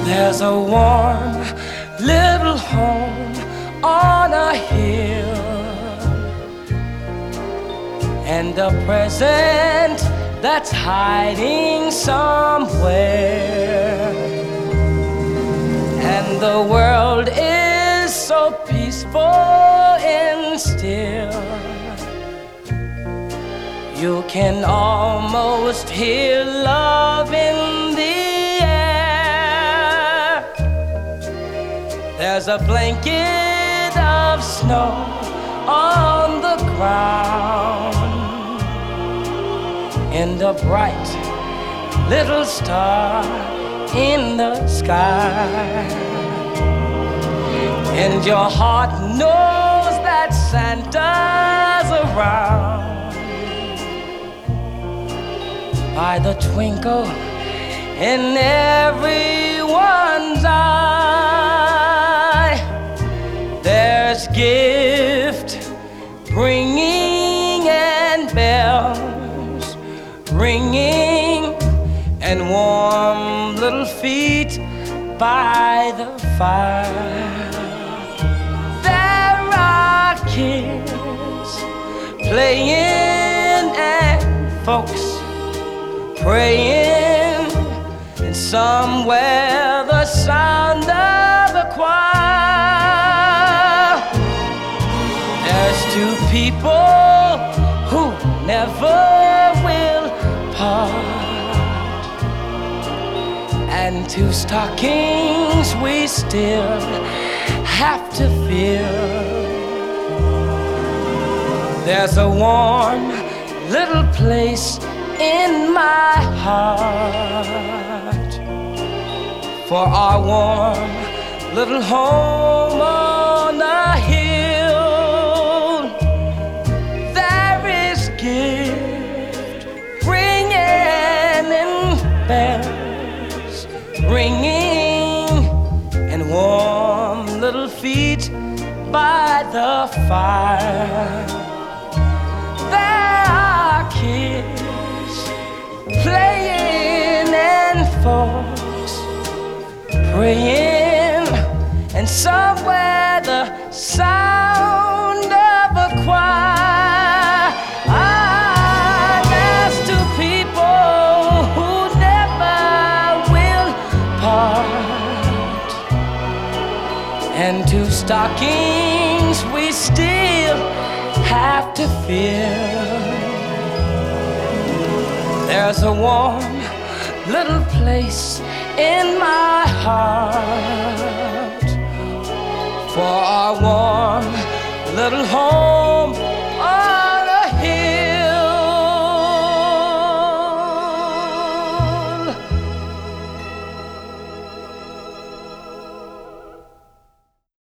There's a warm little home on a hill, and a present that's hiding somewhere. And the world is so peaceful and still, you can almost hear love in the air. There's a blanket of snow on the ground, and a bright little star in the sky. And your heart knows that Santa's around by the twinkle in everyone's eye. There's gift bringing and bells ringing and warm little feet by the fire. There are kids playing and folks praying, and somewhere the sound of a choir. There's two people who never will part, and two stockings we still have to fill. There's a warm little place in my heart for our warm little home on a hill. There is gift bringing and bells ringing and warm little feet by the fire. There are kids playing and folks praying, and somewhere the sound of a choir. There's two people who never will part, and two stockings we still have to fill. There's a warm little place in my heart for our warm little home